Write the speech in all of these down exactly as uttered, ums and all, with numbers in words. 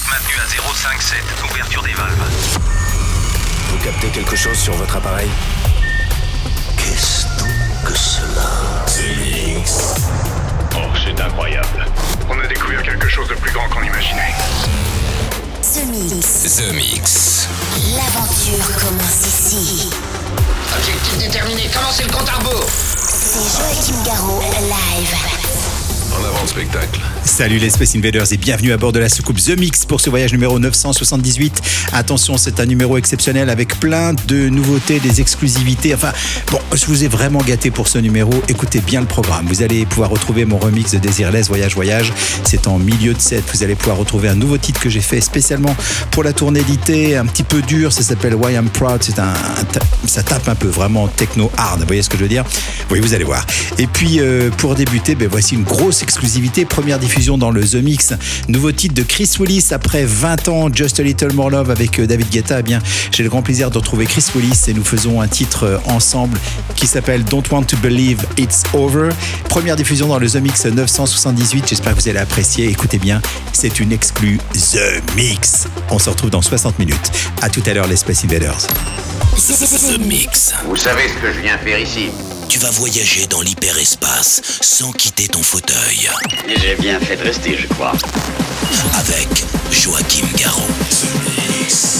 maintenu à zéro virgule cinquante-sept. Ouverture des valves. Vous captez quelque chose sur votre appareil? Qu'est-ce donc que cela? The Mix. Oh, c'est incroyable. On a découvert quelque chose de plus grand qu'on imaginait. The Mix. The Mix. L'aventure commence ici. Objectif déterminé, commencez le compte à rebours. C'est Joachim Garraud, live. En avant le spectacle. Salut les Space Invaders et bienvenue à bord de la soucoupe The Mix pour ce voyage numéro neuf cent soixante-dix-huit. Attention, c'est un numéro exceptionnel avec plein de nouveautés, des exclusivités. Enfin, bon, je vous ai vraiment gâté pour ce numéro. Écoutez bien le programme. Vous allez pouvoir retrouver mon remix de Desireless Voyage Voyage. C'est en milieu de set. Vous allez pouvoir retrouver un nouveau titre que j'ai fait spécialement pour la tournée d'été, un petit peu dur. Ça s'appelle Why I'm Proud. C'est un, un, ça tape un peu vraiment techno hard. Vous voyez ce que je veux dire? Oui, vous allez voir. Et puis euh, pour débuter, ben voici une grosse exclusivité, première diffusion dans le The Mix, nouveau titre de Chris Willis après vingt ans, Just a Little More Love avec David Guetta. Eh bien, j'ai le grand plaisir de retrouver Chris Willis et nous faisons un titre ensemble qui s'appelle Don't Want to Believe It's Over. Première diffusion dans le The Mix neuf cent soixante-dix-huit, j'espère que vous allez apprécier. Écoutez bien, c'est une exclue The Mix. On se retrouve dans soixante minutes. À tout à l'heure les Space Invaders. The Mix. Vous savez ce que je viens faire ici? Tu vas voyager dans l'hyperespace sans quitter ton fauteuil. Et j'ai bien fait de rester, je crois. Avec Joachim Garraud. The Mix.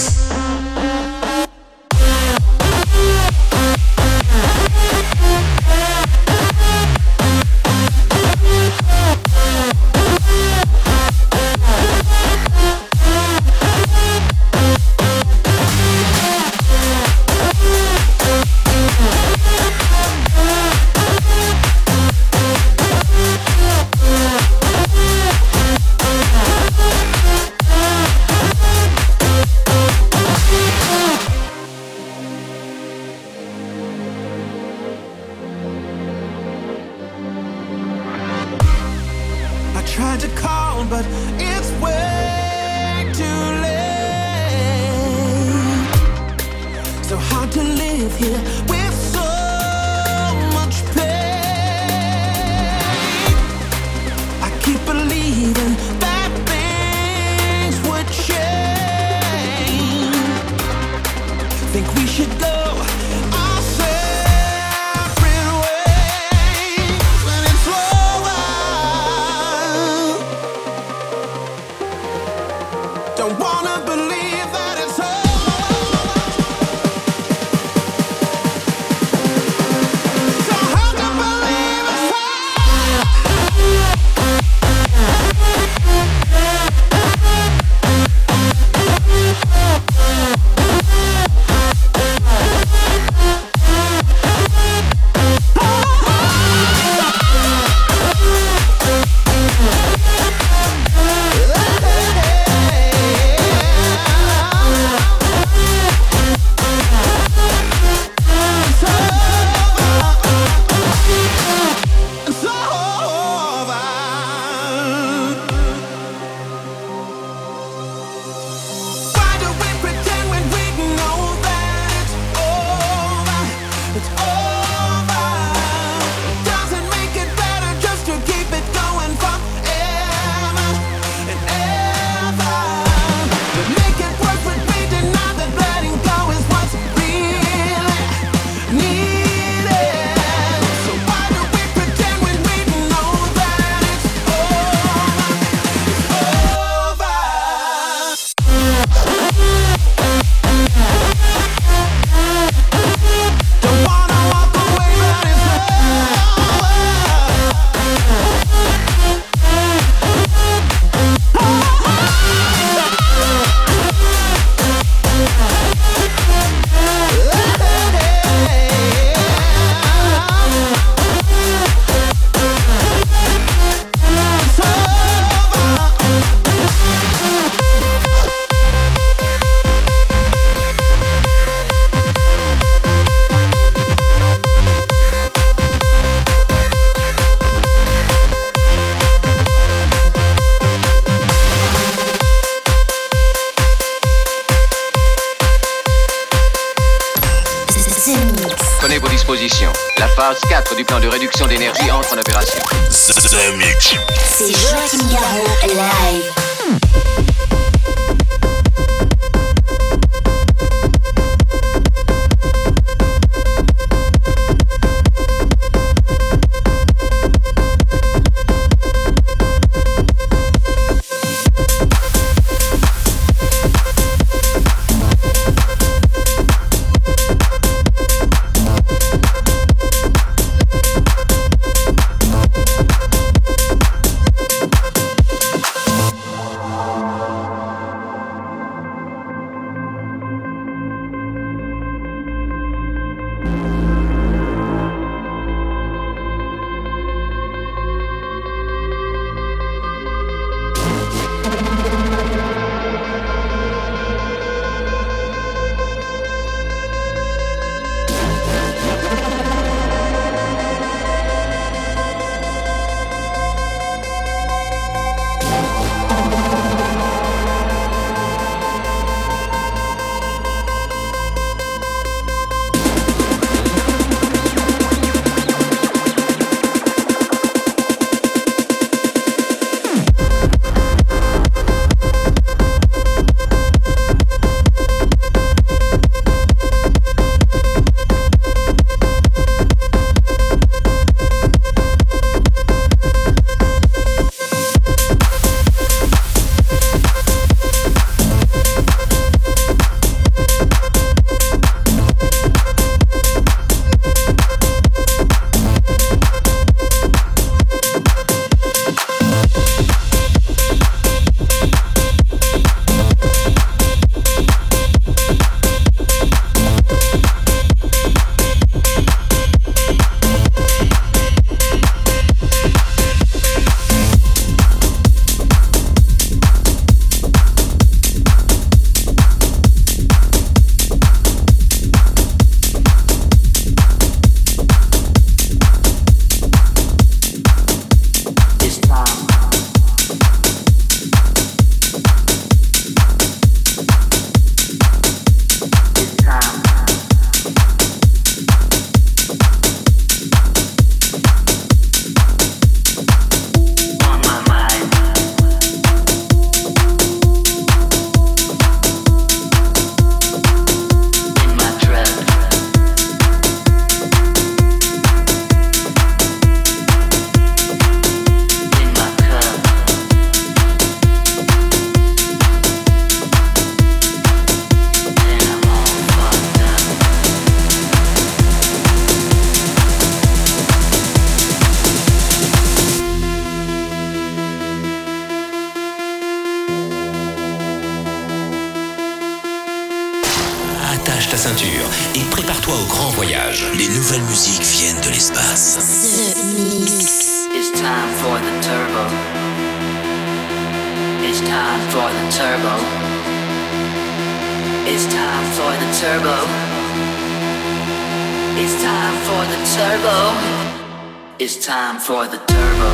La phase quatre du plan de réduction d'énergie entre en opération. The Mix. C'est Joachim Garraud live. attache ta ceinture et prépare-toi au grand voyage. Les nouvelles musiques viennent de l'espace. The Mix. It's time for the turbo. It's time for the turbo. It's time for the turbo. It's time for the turbo. It's time for the turbo.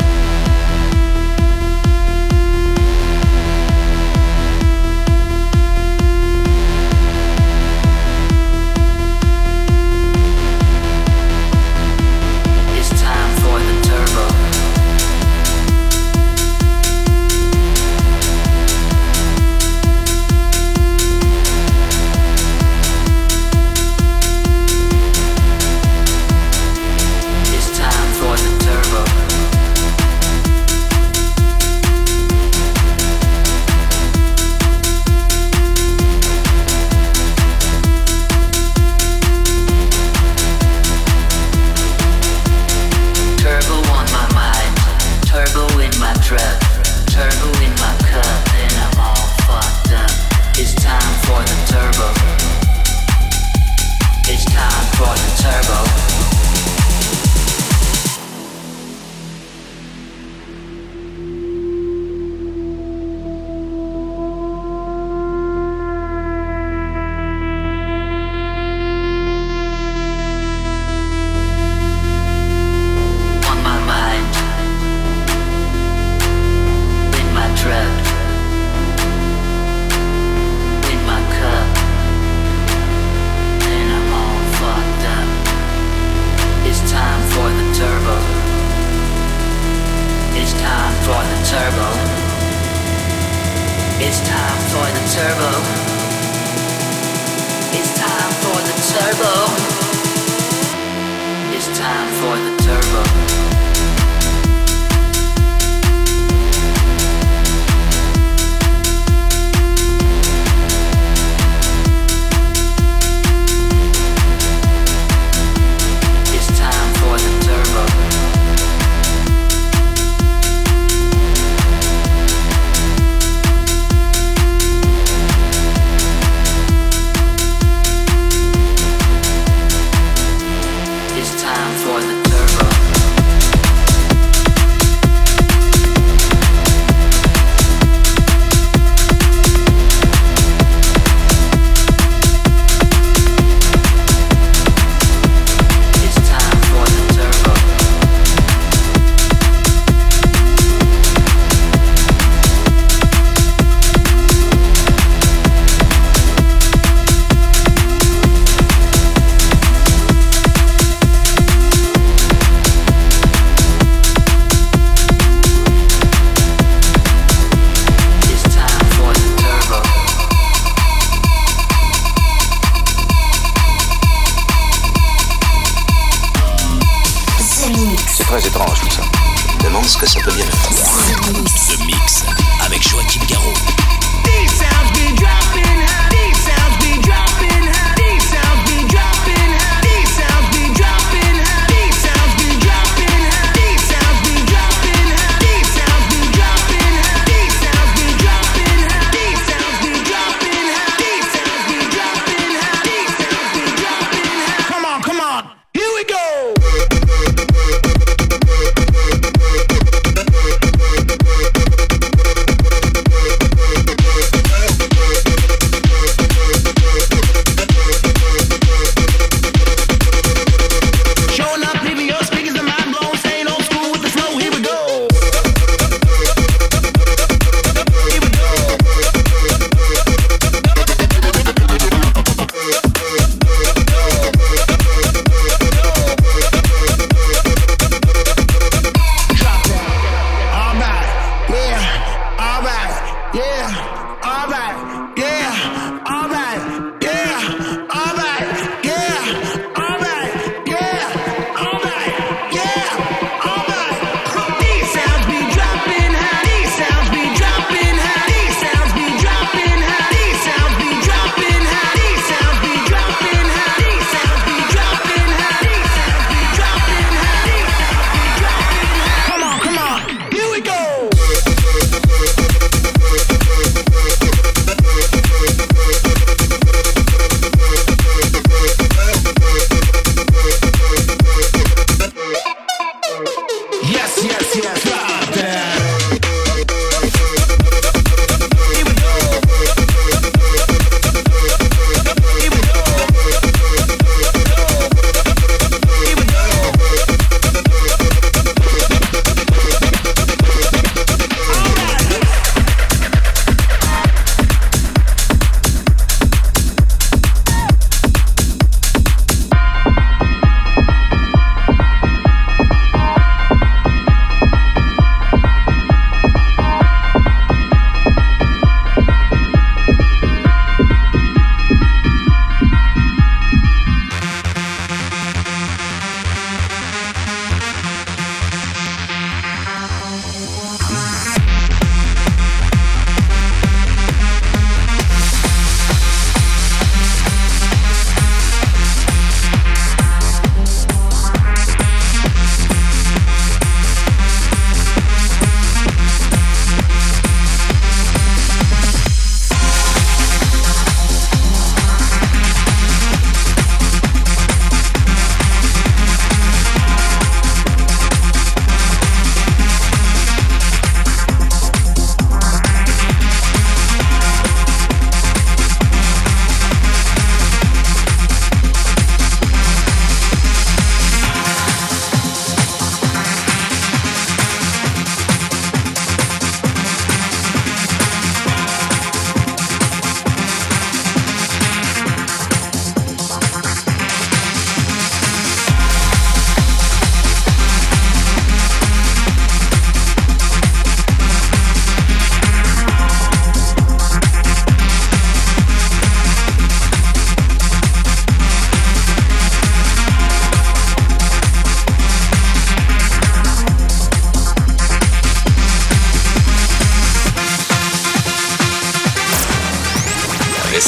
très étrange tout ça. Je me demande ce que ça peut bien être. The Mix avec Joachim Garraud. These sounds be dropping, these sounds be dropping, these sounds be dropping, these sounds be dropping, these sounds be dropping, these sounds be dropping, these sounds be dropping, these sounds be dropping, these sounds be dropping, these sounds be dropping, these sounds be dropping. Come on, come on, here we go.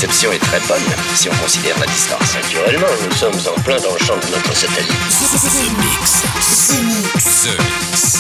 réception est très bonne, si on considère la distance. Naturellement, nous sommes en plein dans le champ de notre satellite. The Mix. The Mix. The Mix.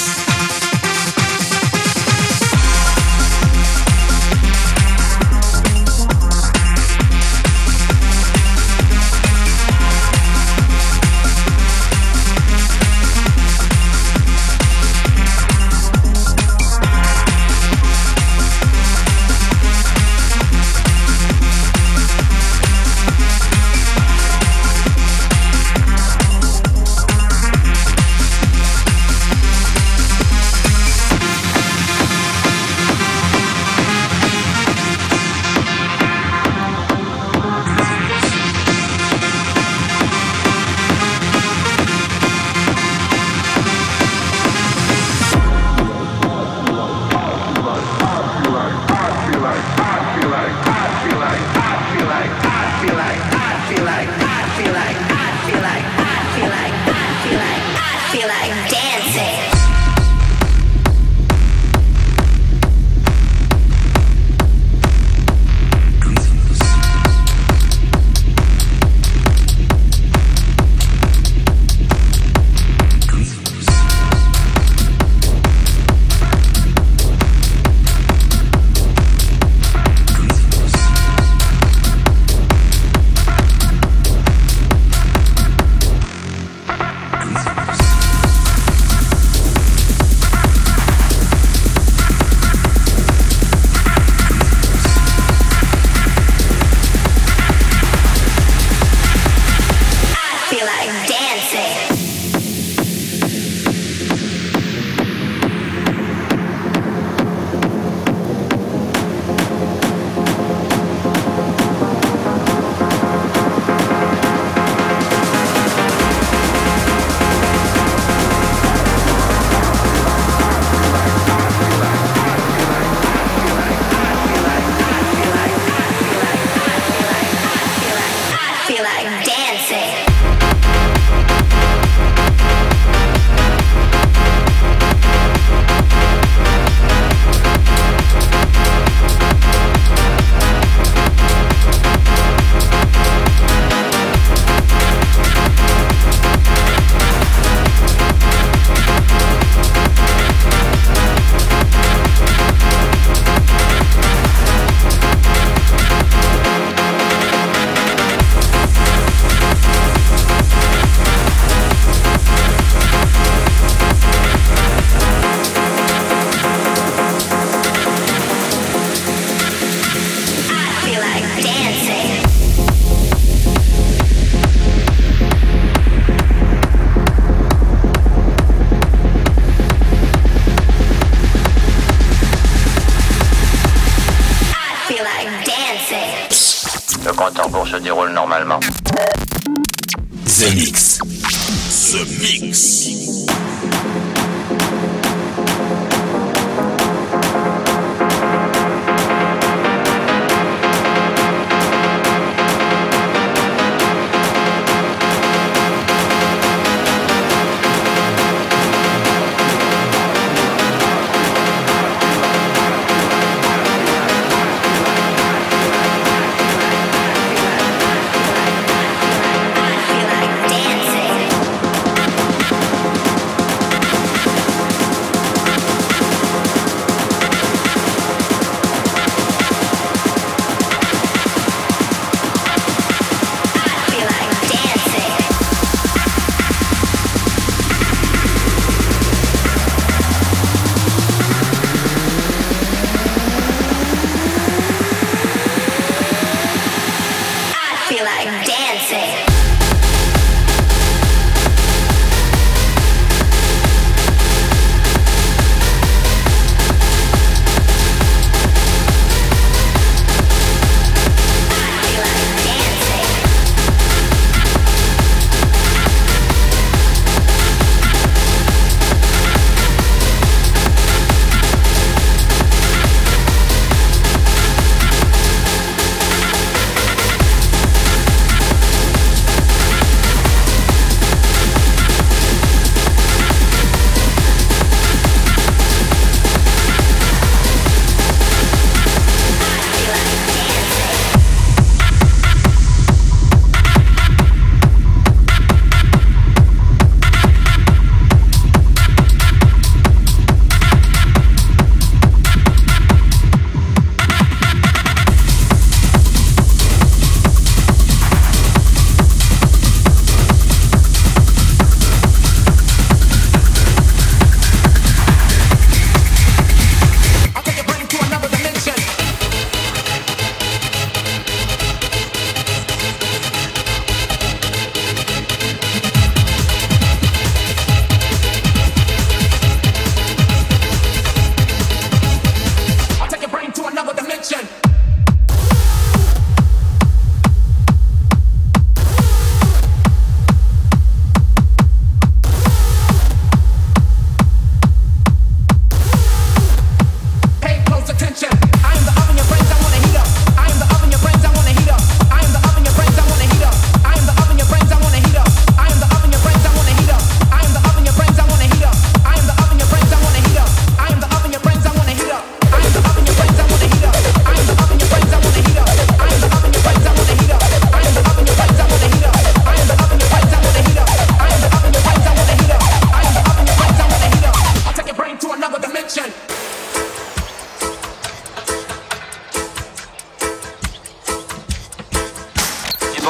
Le compte en cours se déroule normalement. The Mix. The Mix.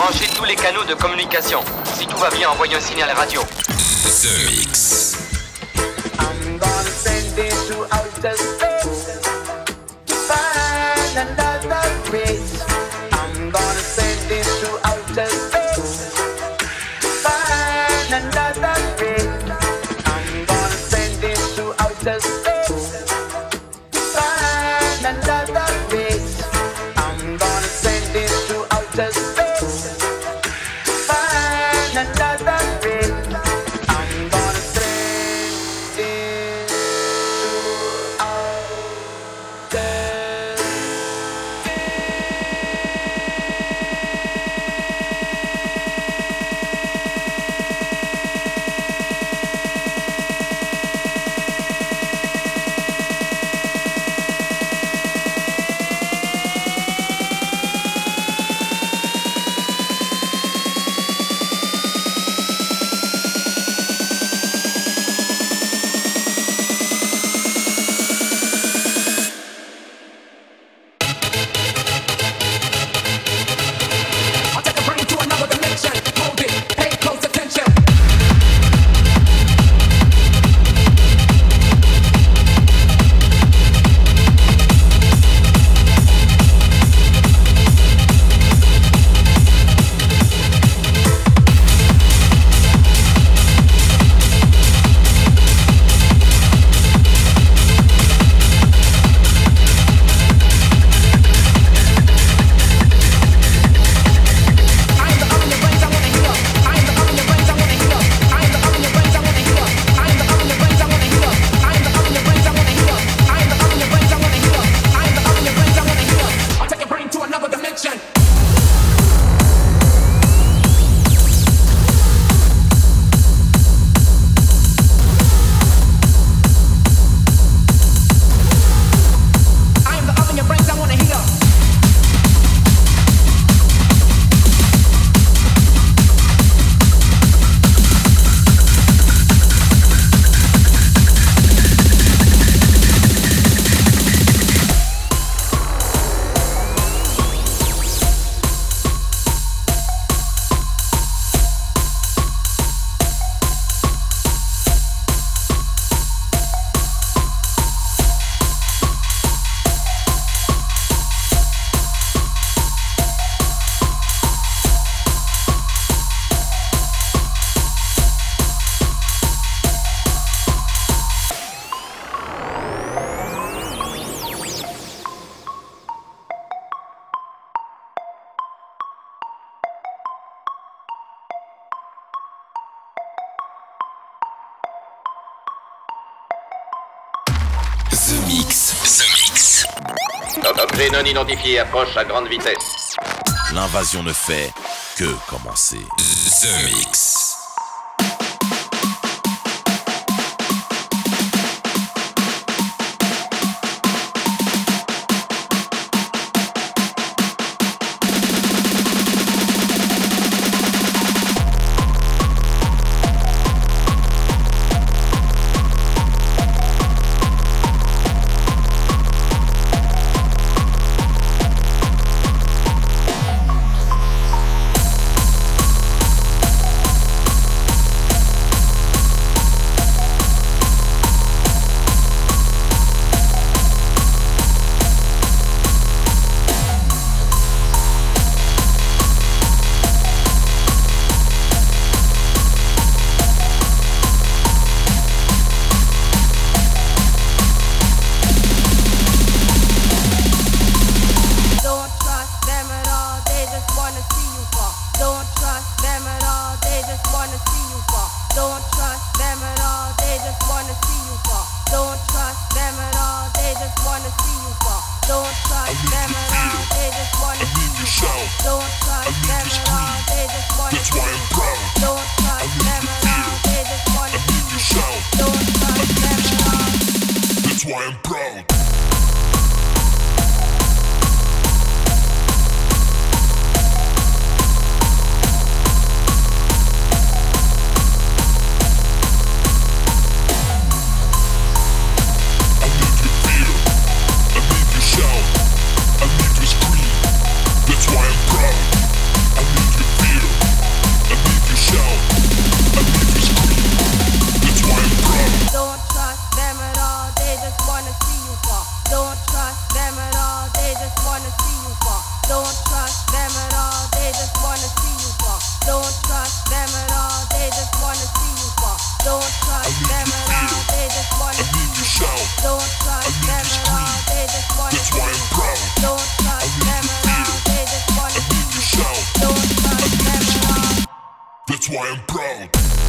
Branchez tous les canaux de communication. Si tout va bien, envoyez un signal radio. The Mix. I'm gonna send it to outer space to find another race. I'm gonna send it to outer space to find another race. I'm gonna send it to outer space to find another race. I'm gonna send it to outer space to find another race. I'm gonna send it to outer. The Mix. The Mix. Objet non identifié approche à grande vitesse. L'invasion ne fait que commencer. The Mix. That's why I'm proud. I need your That's why I'm proud.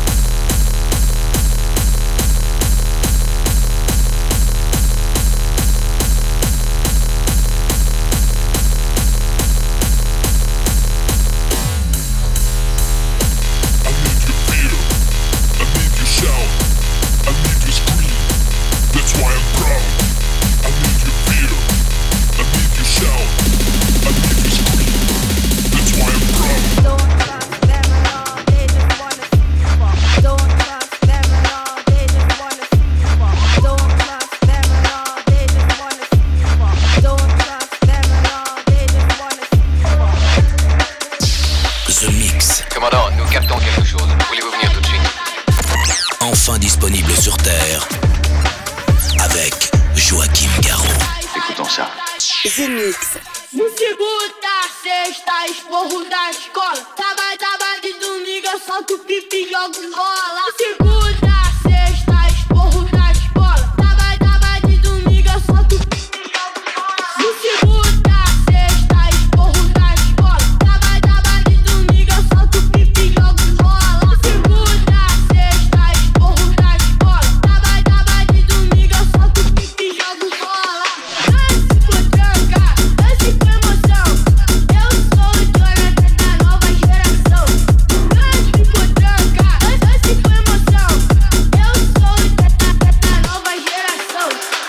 Enfin disponible sur Terre avec Joachim Garraud. Écoutons ça. The Mix. De segunda a sexta, esporro da escola. Trabalho, trabalho de domingo, eu solto pipi e jogo bola. De segunda a sexta, esporro da escola. Trabalho, trabalho de domingo, eu solto pipi e jogo bola. De segunda a sexta, esporro da escola. Trabalho, trabalho de domingo, eu solto pipi e jogo bola. De segunda a sexta, esporro da escola. Trabalho, trabalho de domingo, eu solto pipi e jogo bola. Dance com tranca, dance com emoção. Eu sou o Jonathan da nova geração. Dance com tranca, dance com emoção. Eu sou o Jonathan da nova geração.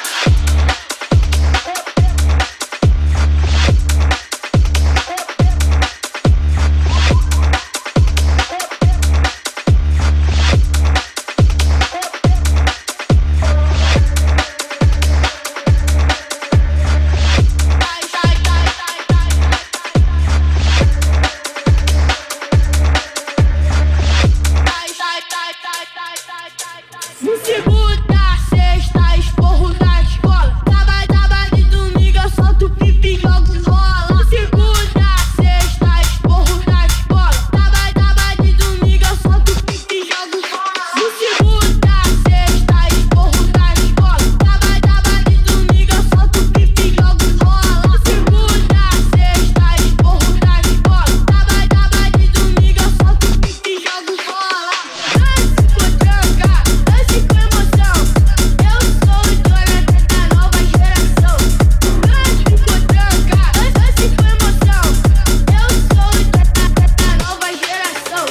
De segunda a sexta, esporro da escola. Trabalho, trabalho de domingo, eu solto pipi e jogo bola. De segunda a sexta, esporro da escola. Trabalho, trabalho de domingo, eu solto pipi e jogo bola. De segunda a sexta, esporro da escola. Trabalho, trabalho de domingo, eu solto pipi e jogo bola. De segunda a sexta, esporro da escola. Trabalho, trabalho de domingo, eu solto pipi e jogo bola. Dance com tranca, dance com emoção. Eu sou o Jonathan da nova geração. Dance com tranca, dance com emoção. Eu sou o Jonathan da nova geração.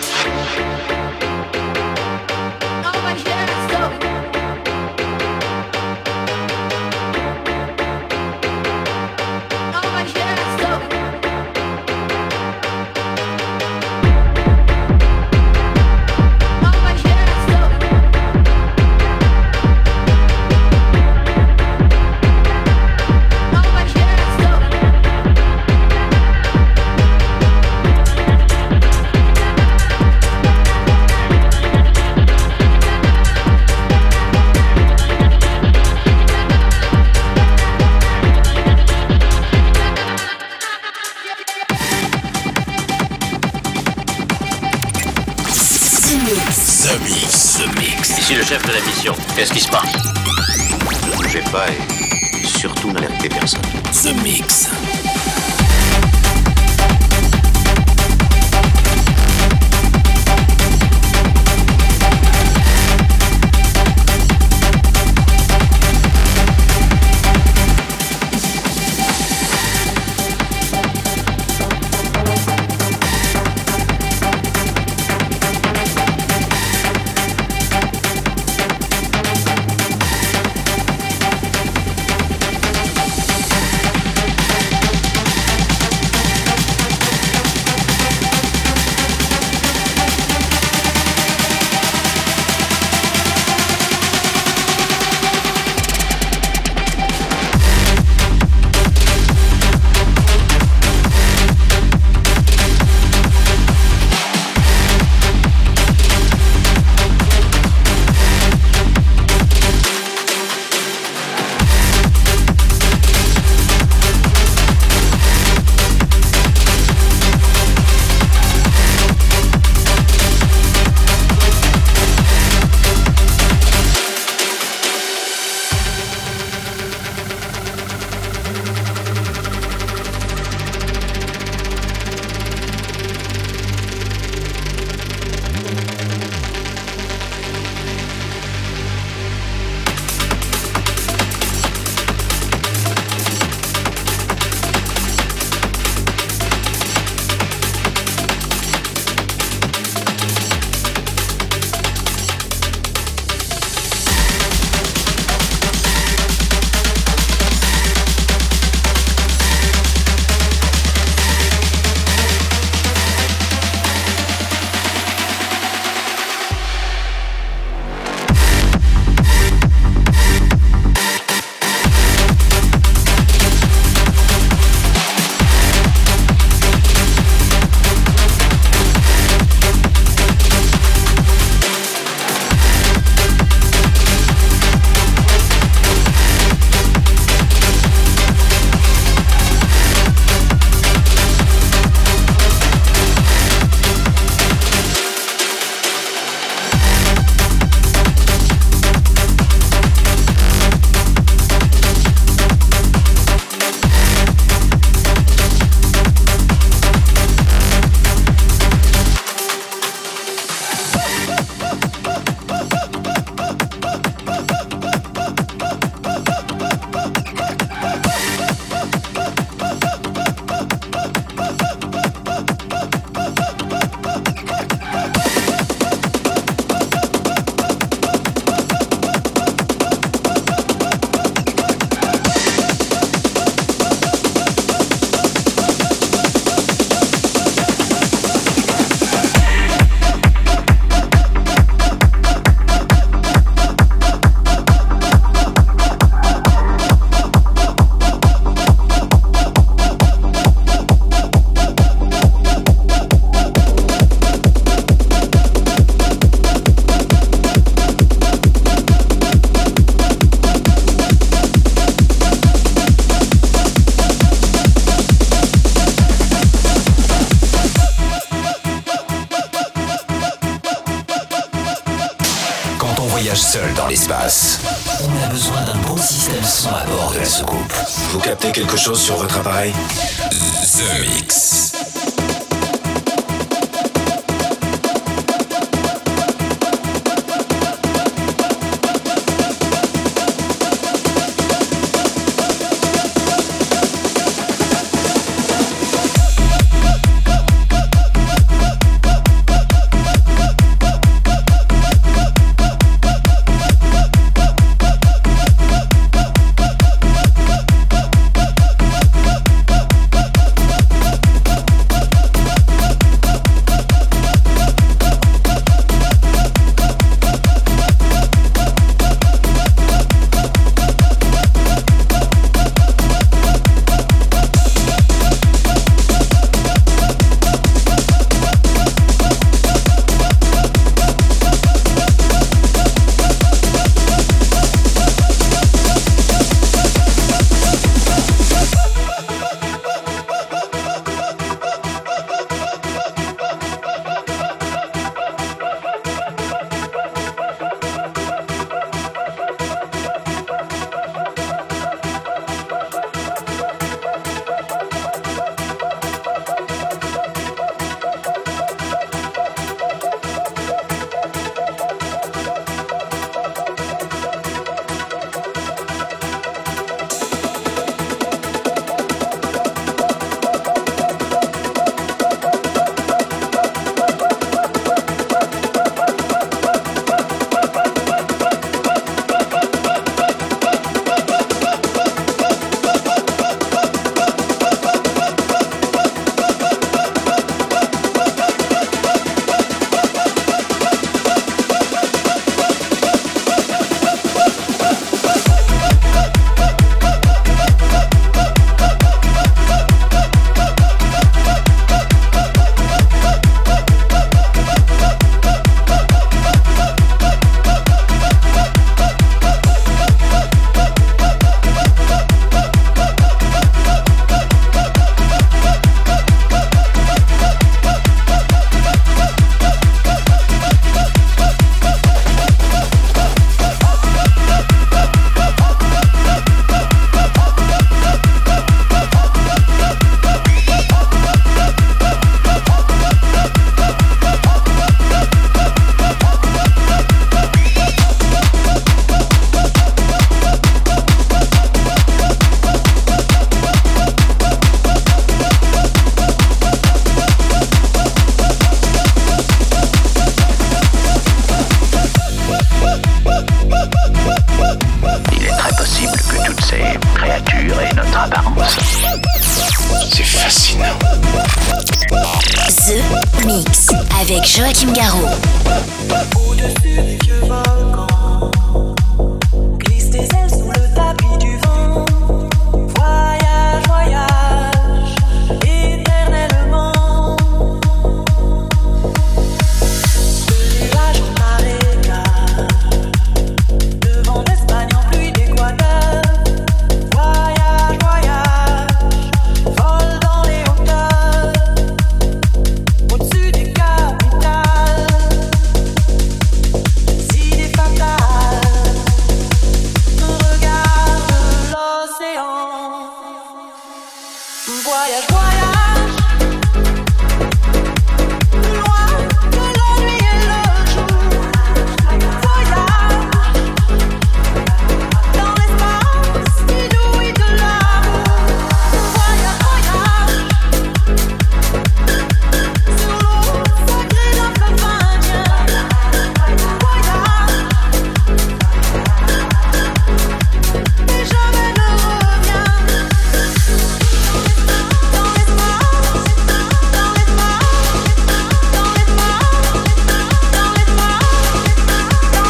Nova geração. Nova geração. Nova geração. Nova geração. The Mix. The Mix. The Mix. Ici le chef de la mission. Qu'est-ce qui se passe? Ne bougez pas et surtout n'alertez personne. The Mix. Nova dans l'espace. On a besoin d'un bon système son à bord de la soucoupe. Vous captez quelque chose sur votre appareil? The Mix. The Mix avec Joachim Garraud. Au-dessus des vieux volcans, glisse tes ailes sous le tapis du vent. Voyage, voyage, éternellement. De nuages en marécage, de vent d'Espagne en pluie d'Équateur. Voyage, voyage, vol dans les hauteurs. Au-dessus des capitales, idée fatale, regarde l'océan. Voyage, voyage, loin de la nuit et le jour. Voyage, dans l'espace inouï de l'amour. Voyage, voyage, sur l'eau sacrée d'un fleuve indien. Voyage, et jamais ne revient. Dans l'espace, dans l'espace, dans l'espace, dans l'espace, dans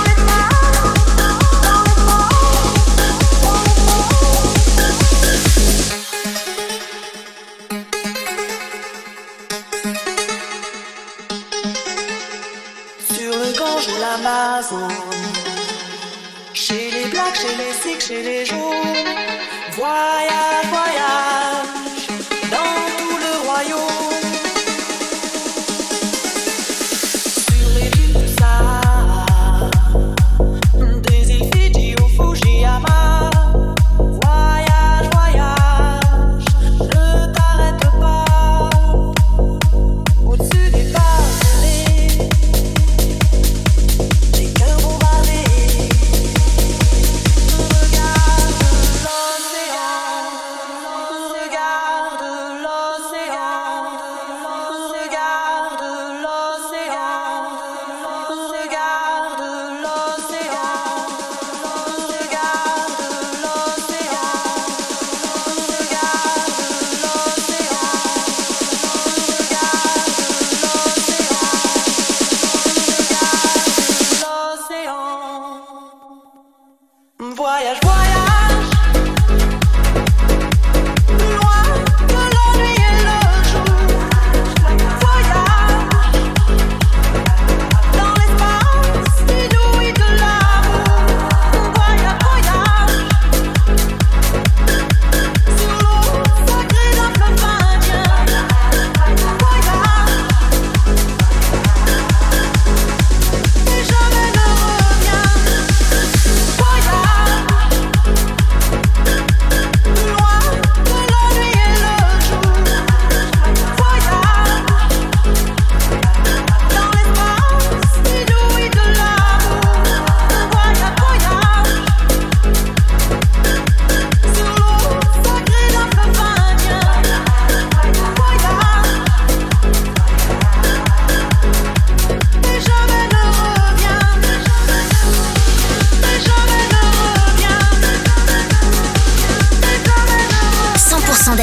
Sur le Gange ou l'Amazon, chez les blacks, chez les sikhs, chez les jaunes. Voyage, voyage, dans tout le royaume. Sur les dunes du Sahara, des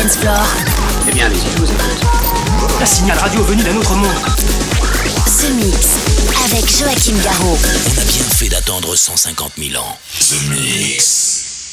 dance floor. Eh bien, allez-y, je vous écoute. Un signal radio venu d'un autre monde. The Mix avec Joachim Garraud. On a bien fait d'attendre cent cinquante mille ans. The Mix.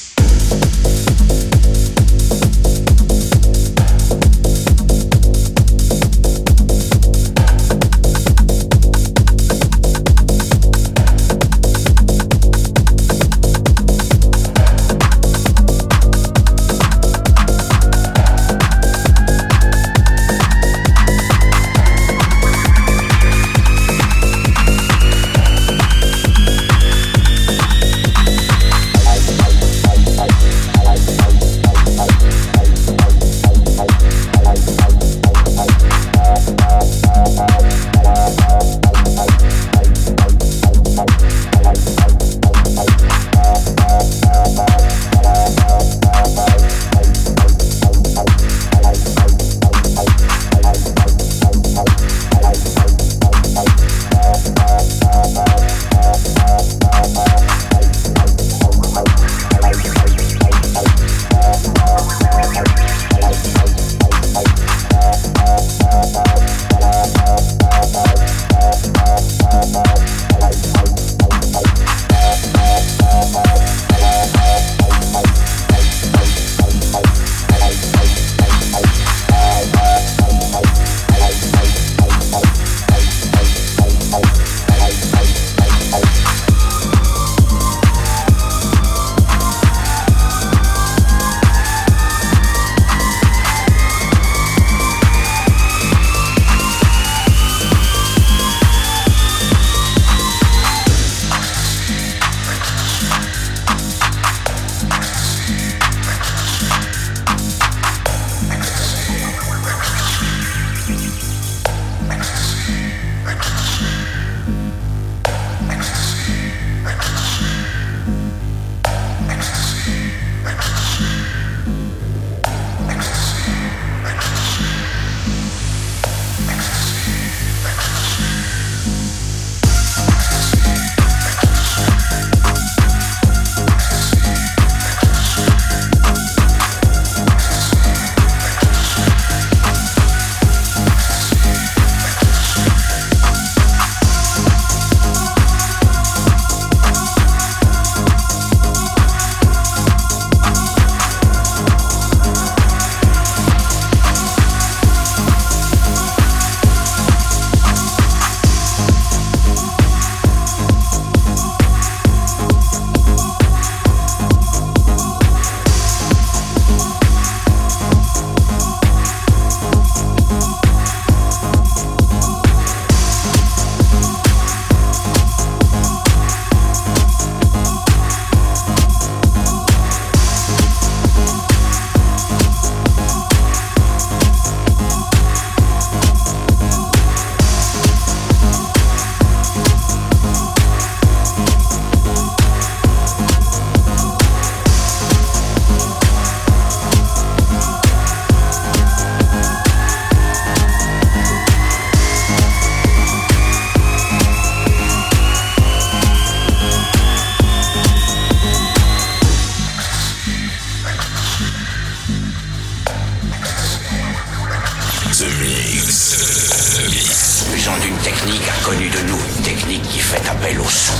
Connu de nous, une technique qui fait appel au son.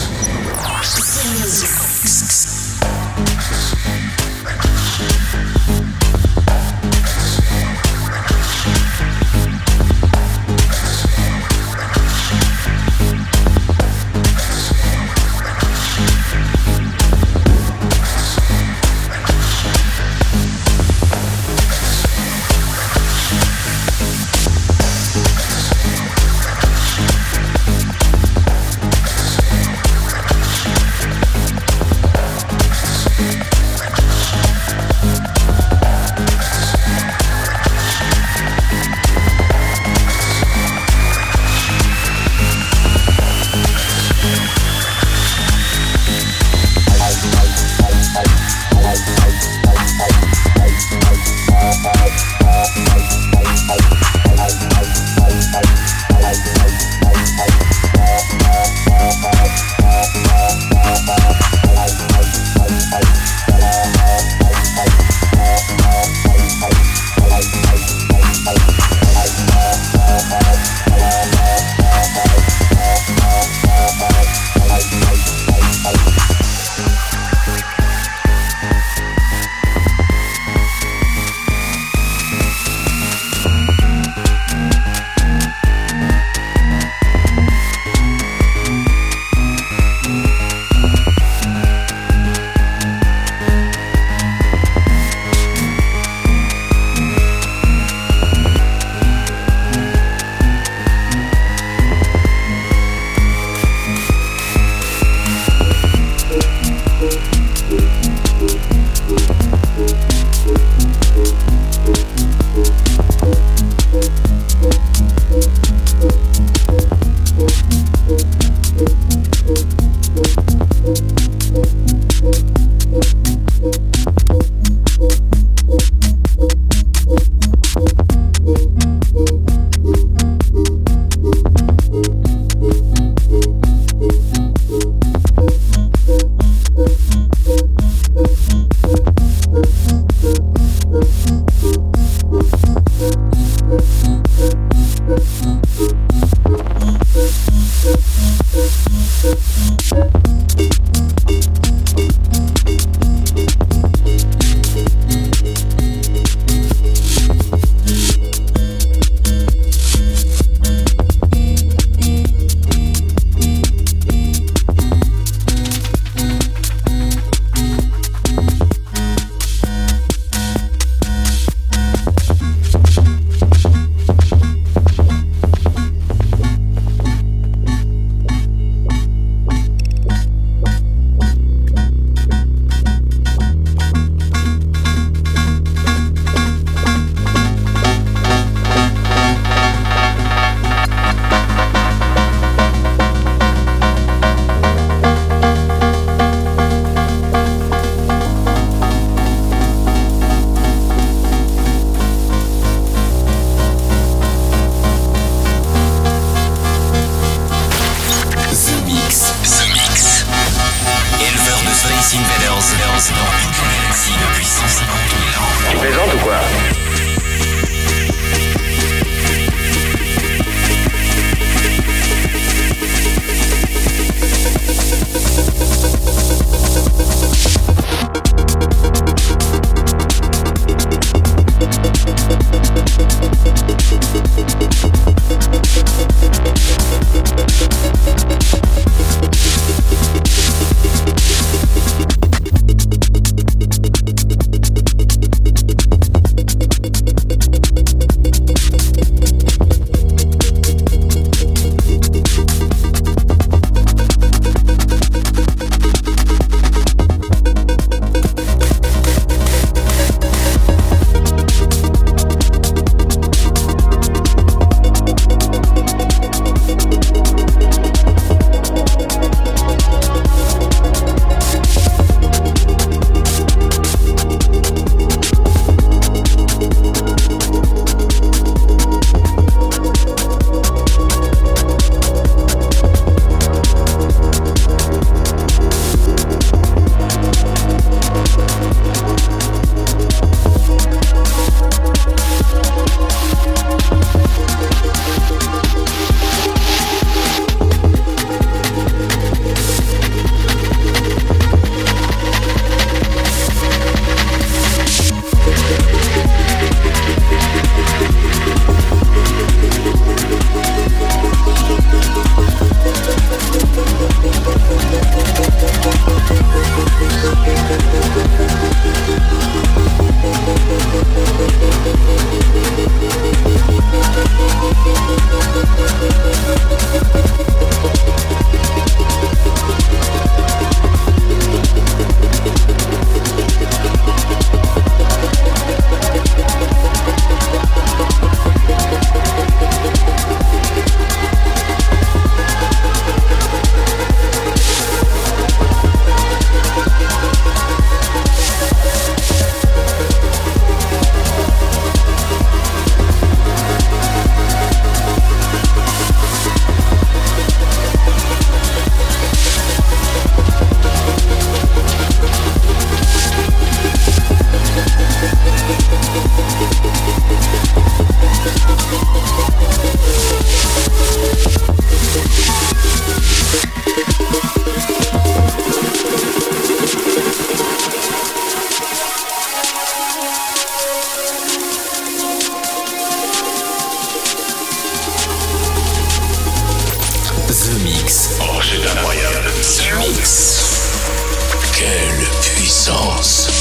c'est incroyable. The Mix. Quelle puissance.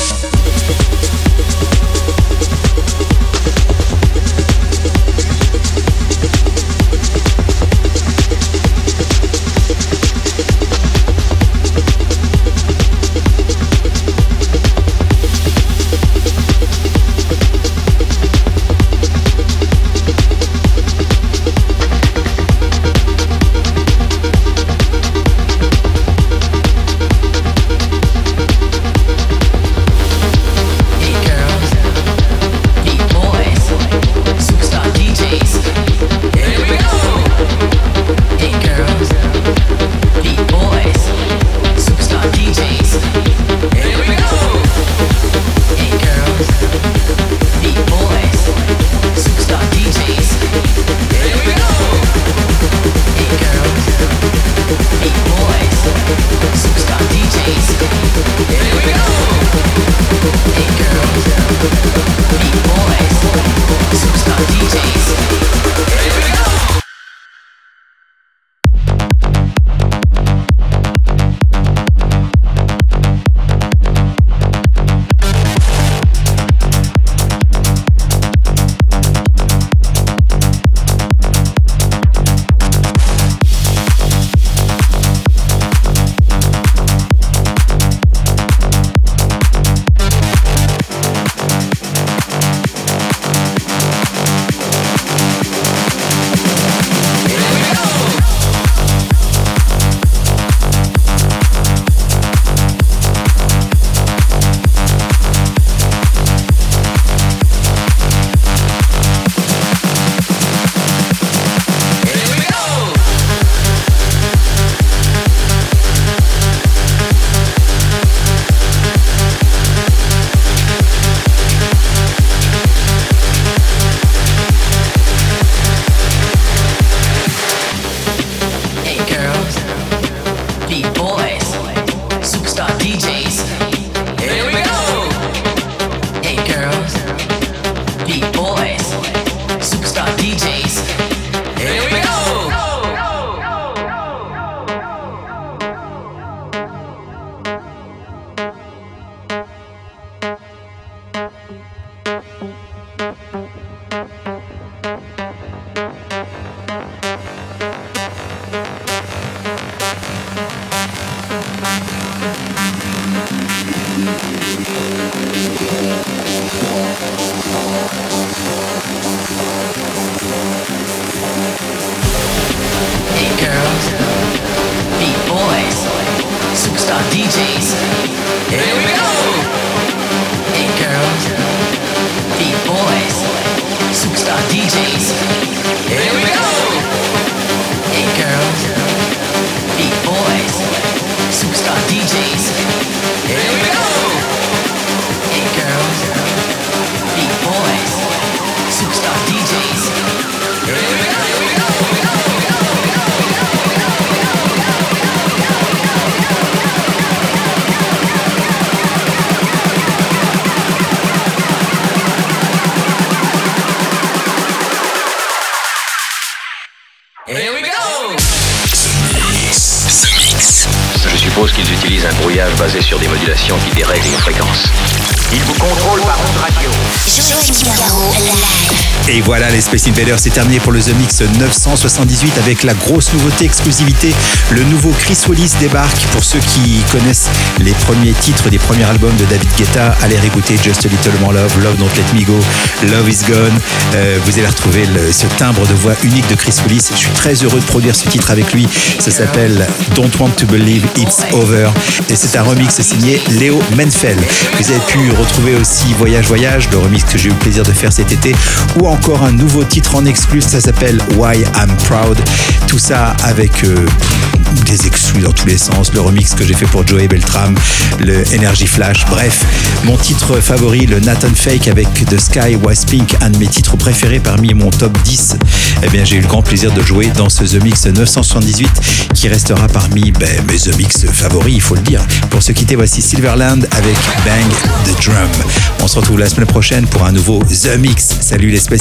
Qu'ils utilisent un brouillage basé sur des modulations qui dérèglent une fréquence. Ils vous contrôlent par onde radio. Joachim Garraud, live. Et voilà, les Space Invaders, c'est terminé pour le The Mix neuf cent soixante-dix-huit avec la grosse nouveauté, exclusivité. Le nouveau Chris Willis débarque. Pour ceux qui connaissent les premiers titres des premiers albums de David Guetta, allez écouter Just a Little More Love, Love Don't Let Me Go, Love Is Gone. Euh, vous allez retrouver le, ce timbre de voix unique de Chris Willis. Je suis très heureux de produire ce titre avec lui. Ça s'appelle Don't Want to Believe It's Over. Et c'est un remix signé Léo Menfeld. Vous avez pu retrouver aussi Voyage Voyage, le remix que j'ai eu le plaisir de faire cet été, ou encore un nouveau titre en exclus, ça s'appelle Why I'm Proud. Tout ça avec euh, des exclus dans tous les sens, le remix que j'ai fait pour Joey Beltram, le Energy Flash, bref, mon titre favori, le Nathan Fake avec The Sky Was Pink, un de mes titres préférés parmi mon top dix. Eh bien, j'ai eu le grand plaisir de jouer dans ce The Mix neuf cent soixante-dix-huit qui restera parmi ben, mes The Mix favoris, il faut le dire. Pour se quitter, voici Silverland avec Bang the Drum. On se retrouve la semaine prochaine pour un nouveau The Mix. Salut les Space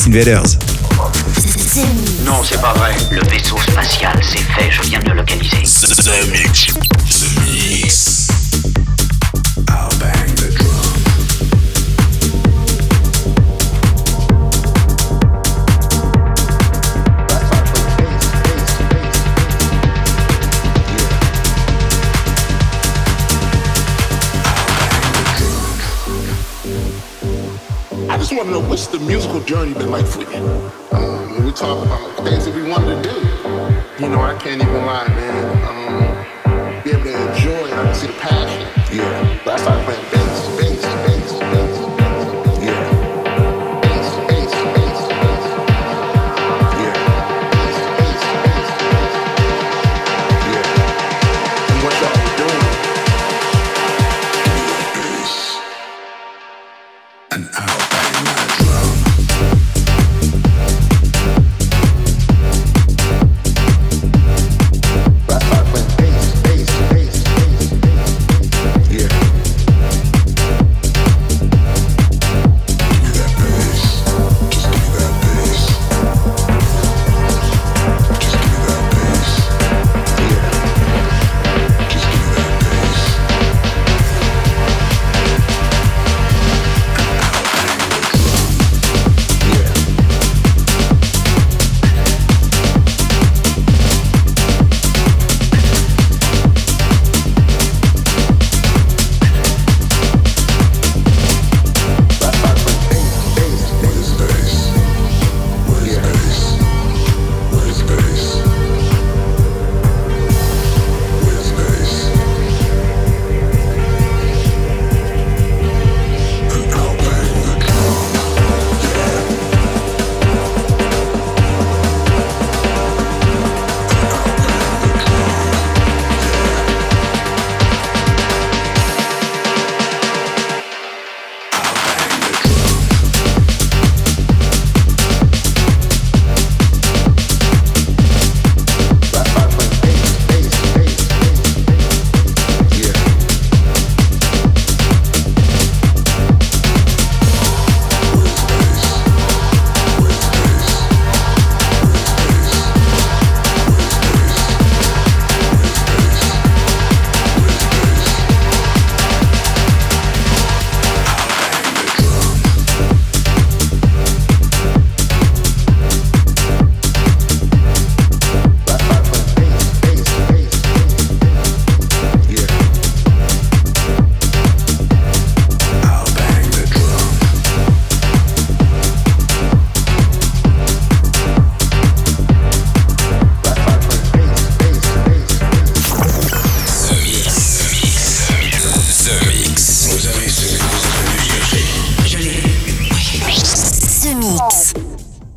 Invaders. Non, c'est pas vrai. Le vaisseau spatial, c'est fait, je viens de le localiser. The Mix. The Mix. I'll bang the drum. I just want to know, what's the musical journey been like for you? Um, when we talk about things that we wanted to do, you know, I can't even lie, man. Um, be able to enjoy it, I can see the passion. Yeah, but I started playing